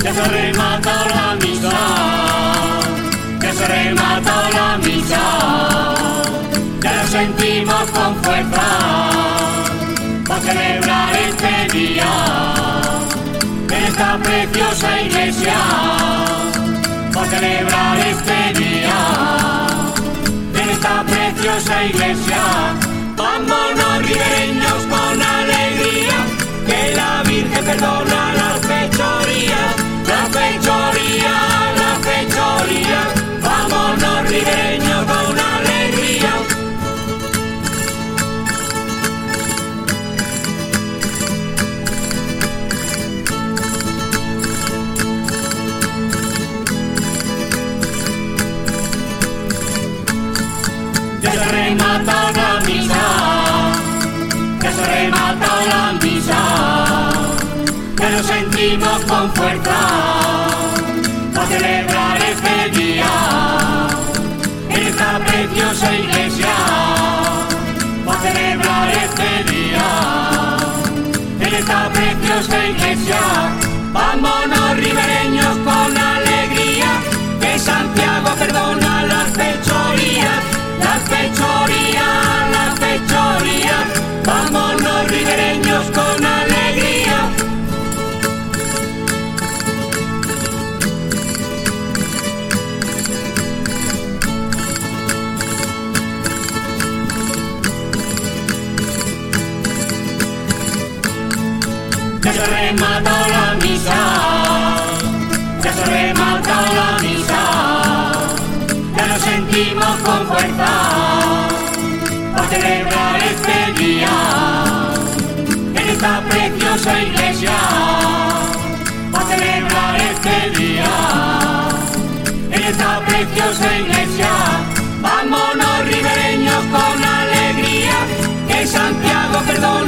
Ya se ha rematado la misa, ya se ha rematado la misa, ya lo sentimos con fuerza, para celebrar este día, en esta preciosa iglesia, para celebrar este día, en esta preciosa iglesia. Vámonos ribereños con alegría, que la Virgen perdona las fechorías, las fechorías, las fechorías. Vámonos ribereños con alegría. Ya se ha rematado la misa, ya se ha rematado la misa, ya lo sentimos con fuerza, para celebrar este día, en esta preciosa iglesia, para celebrar este día, en esta preciosa iglesia. Vámonos ribereños con alegría, que Santiago perdona las fechorías, las fechorías, las fechorías. Vámonos ribereños con alegría. Ya se ha rematado la misa, ya se ha rematado la misa, ya lo sentimos con fuerza, para celebrar este día, en esta preciosa iglesia, para celebrar este día, en esta preciosa iglesia. Vámonos ribereños con alegría, que Santiago perdona